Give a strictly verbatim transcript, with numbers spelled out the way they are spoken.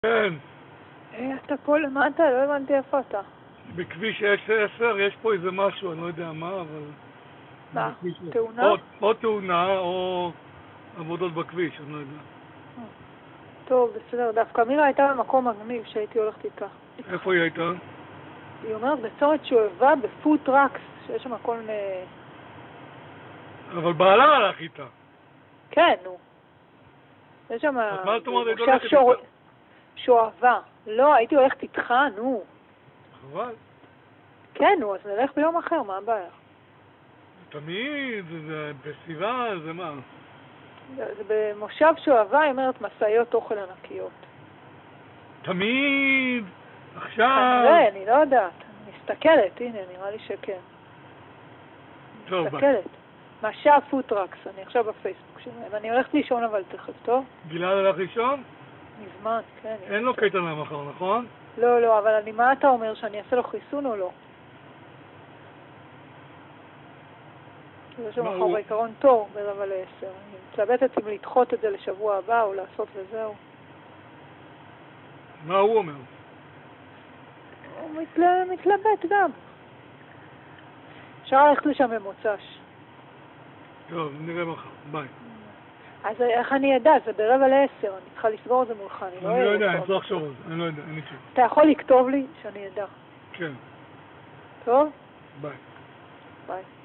כן. אתה פה למטה? לא הבנתי איפה אתה. בכביש עשר יש פה איזה משהו, אני לא יודע מה, אבל... מה? תאונה? או, או תאונה או עבודות בכביש, אני לא יודע. טוב, בסדר. דווקא מירה הייתה במקום מגניב שהייתי הולכת איתה. איפה היא הייתה? היא אומרת בצומת שואבה בפוד טראקס, שיש שם כל מיני... אבל בעלה הלך איתה. כן, נו. יש שם... אז מה את אומרת? היית מושב הולכת שור... איתה? שואבה. לא, הייתי הולכת איתך, נו. חבל. כן, נו, אז נלך ביום אחר, מה הבעיה? תמיד, זה בסיבה, זה מה? זה, זה במושב שואבה, היא אומרת מסעיות אוכל ענקיות. תמיד, עכשיו... כנראה, אני לא יודעת. אני מסתכלת, הנה, נראה לי שכן. טוב, מסתכלת. משב פוטרקס, אני עכשיו בפייסבוק שלהם. אני הולכת לישון אבל תכף, טוב? גלעד הלך לישון? מזמן, כן. אין לו קייטנה מחר, נכון? לא, לא, אבל אני, מה אתה אומר, שאני אעשה לו חיסון או לא? יש לו מחר בעיקרון תור ברבע לעשר. אני מתלבטת אם לדחות את זה לשבוע הבא או לעשות וזהו. מה הוא אומר? הוא מתל... מתלבט גם. אפשר ללכת לשם במוצ"ש. טוב, נראה מחר, ביי. אז איך אני אדע? זה ברבע לעשר, אני צריכה לסגור את זה מולך, אני לא... אני לא יודע, אני צריך לחשוב על זה, אני לא יודע, אין לי תשובה. אתה יכול לכתוב לי שאני אדע. כן. טוב? ביי. ביי.